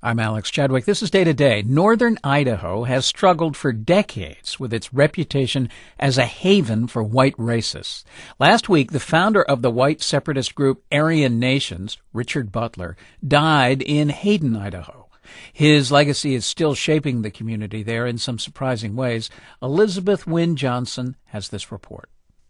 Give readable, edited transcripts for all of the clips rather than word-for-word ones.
I'm Alex Chadwick. This is Day to Day. Northern Idaho has struggled for decades with its reputation as a haven for white racists. Last week, the founder of the white separatist group Aryan Nations, Richard Butler, died in Hayden, Idaho. His legacy is still shaping the community there in some surprising ways. Elizabeth Wynne Johnson has this report.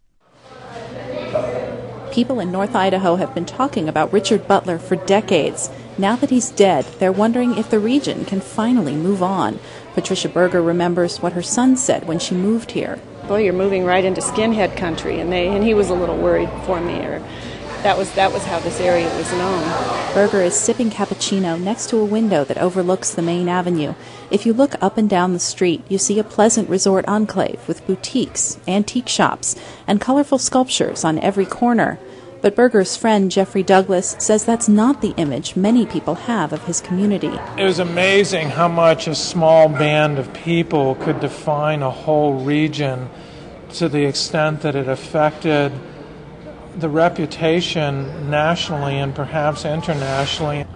People in North Idaho have been talking about Richard Butler for decades. Now that he's dead, they're wondering if the region can finally move on. Patricia Berger remembers what her son said when she moved here. Boy, you're moving right into skinhead country, and he was a little worried for me. That was how this area was known. Berger is sipping cappuccino next to a window that overlooks the main avenue. If you look up and down the street, you see a pleasant resort enclave with boutiques, antique shops, and colorful sculptures on every corner. But Berger's friend Jeffrey Douglas says that's not the image many people have of his community. It was amazing how much a small band of people could define a whole region to the extent that it affected the reputation nationally and perhaps internationally.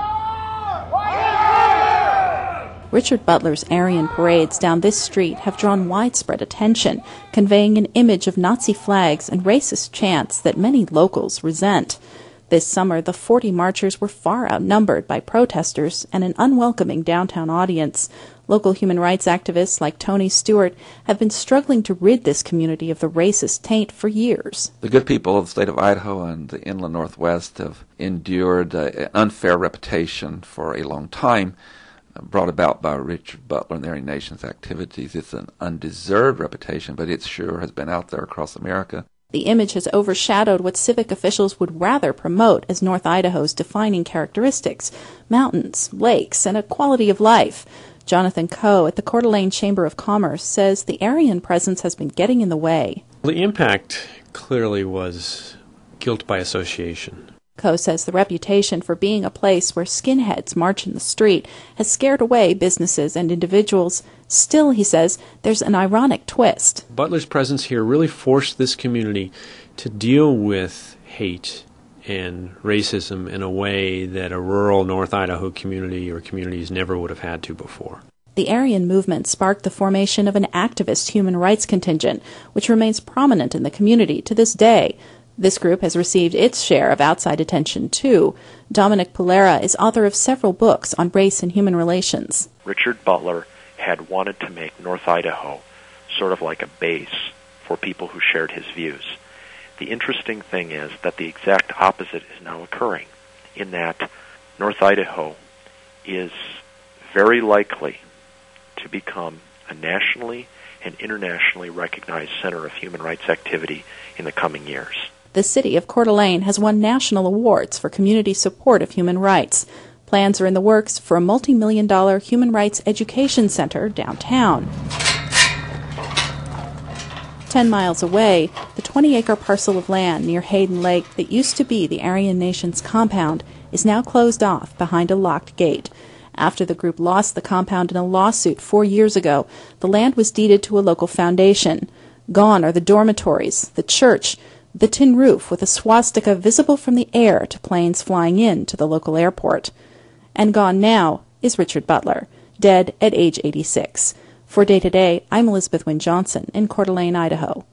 Richard Butler's Aryan parades down this street have drawn widespread attention, conveying an image of Nazi flags and racist chants that many locals resent. This summer, the 40 marchers were far outnumbered by protesters and an unwelcoming downtown audience. Local human rights activists like Tony Stewart have been struggling to rid this community of the racist taint for years. The good people of the state of Idaho and the inland Northwest have endured an unfair reputation for a long time, brought about by Richard Butler and the Aryan Nations activities. It's an undeserved reputation, but it sure has been out there across America. The image has overshadowed what civic officials would rather promote as North Idaho's defining characteristics: mountains, lakes, and a quality of life. Jonathan Coe at the Coeur d'Alene Chamber of Commerce says the Aryan presence has been getting in the way. The impact clearly was guilt by association. Coe says the reputation for being a place where skinheads march in the street has scared away businesses and individuals. Still, he says, there's an ironic twist. Butler's presence here really forced this community to deal with hate and racism in a way that a rural North Idaho community or communities never would have had to before. The Aryan movement sparked the formation of an activist human rights contingent, which remains prominent in the community to this day. This group has received its share of outside attention, too. Dominic Polera is author of several books on race and human relations. Richard Butler had wanted to make North Idaho sort of like a base for people who shared his views. The interesting thing is that the exact opposite is now occurring, in that North Idaho is very likely to become a nationally and internationally recognized center of human rights activity in the coming years. The city of Coeur d'Alene has won national awards for community support of human rights. Plans are in the works for a multi-million-dollar human rights education center downtown. 10 miles away, the 20-acre parcel of land near Hayden Lake that used to be the Aryan Nations compound is now closed off behind a locked gate. After the group lost the compound in a lawsuit 4 years ago, the land was deeded to a local foundation. Gone are the dormitories, the church, the tin roof with a swastika visible from the air to planes flying in to the local airport. And gone now is Richard Butler, dead at age 86. For Day to Day, I'm Elizabeth Wynne Johnson in Coeur d'Alene, Idaho.